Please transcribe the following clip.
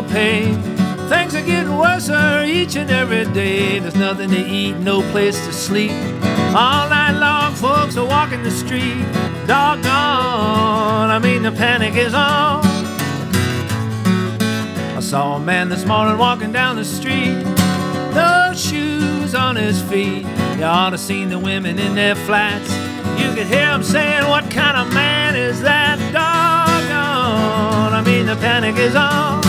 pay. Things are getting worse each and every day. There's nothing to eat, no place to sleep. All night long, folks are walking the street. Doggone, I mean the panic is on. I saw a man this morning walking down the street, no shoes on his feet. You ought to seen the women in their flats. You could hear them saying, what kind of man is that? Doggone, I mean the panic is on.